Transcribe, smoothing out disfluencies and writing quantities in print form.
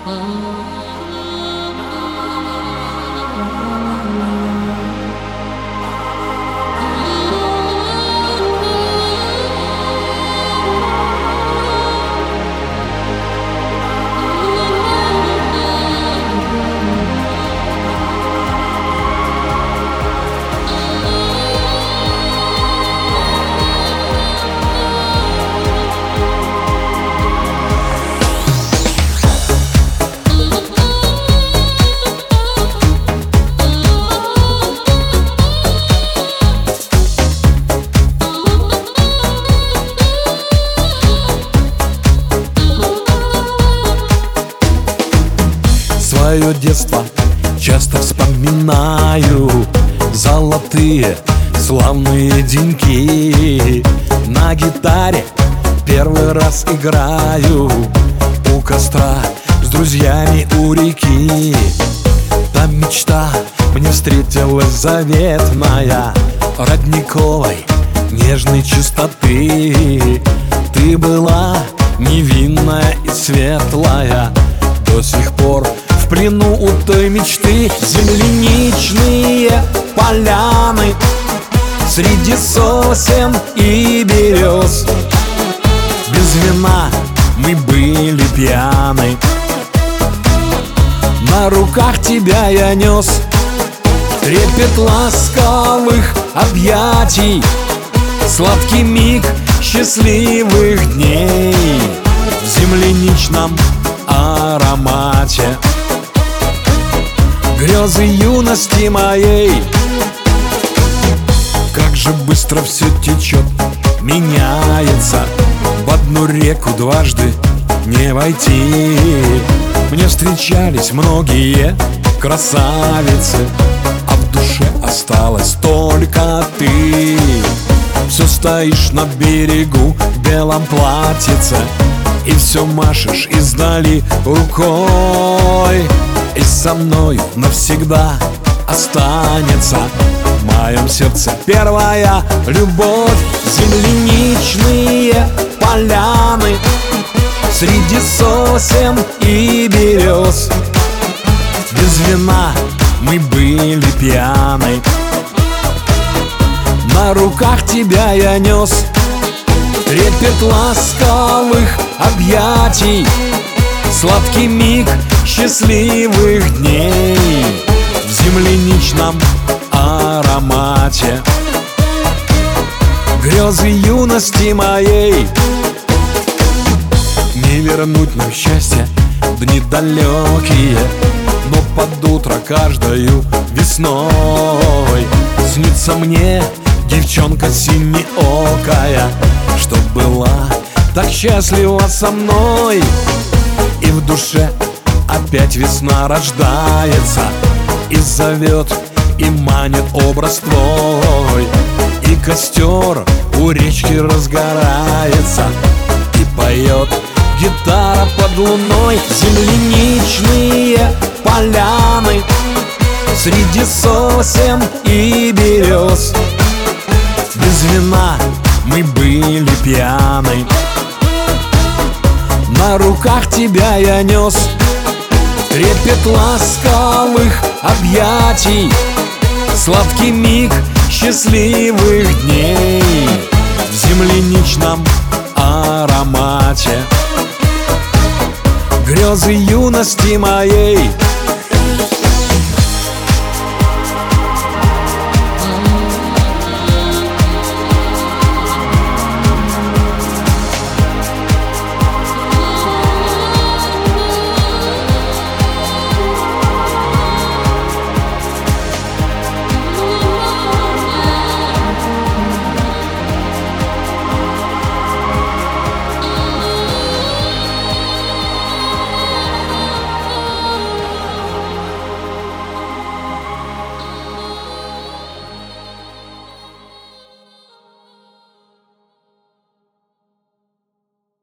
Свое детство часто вспоминаю, золотые славные деньки. На гитаре первый раз играю у костра с друзьями у реки. Там мечта мне встретилась заветная, родниковой нежной чистоты. Ты была невинная и светлая, до сих пор в плену у той мечты. Земляничные поляны среди сосен и берез, без вина мы были пьяны. На руках тебя я нес, трепет ласковых объятий, сладкий миг счастливых дней в земляничном аромате. Грезы юности моей, как же быстро все течет, меняется. В одну реку дважды не войти. Мне встречались многие красавицы, а в душе осталась только ты. Все стоишь на берегу в белом платьице и все машешь издали рукой. И со мною навсегда останется в моем сердце первая любовь. Земляничные поляны среди сосен и берез, без вина мы были пьяны. На руках тебя я нес, трепет ласковых объятий, сладкий миг счастливых дней в земляничном аромате. Грезы юности моей, не вернуть нам счастье в дни далекие, но под утро каждою весной снится мне девчонка синеокая, что была так счастлива со мной. И в душе опять весна рождается, и зовет, и манит образ твой. И костер у речки разгорается, и поет гитара под луной. Земляничные поляны среди сосен и берез, без вина мы были пьяны. На руках тебя я нес, трепет ласковых объятий, сладкий миг счастливых дней в земляничном аромате. Грезы юности моей,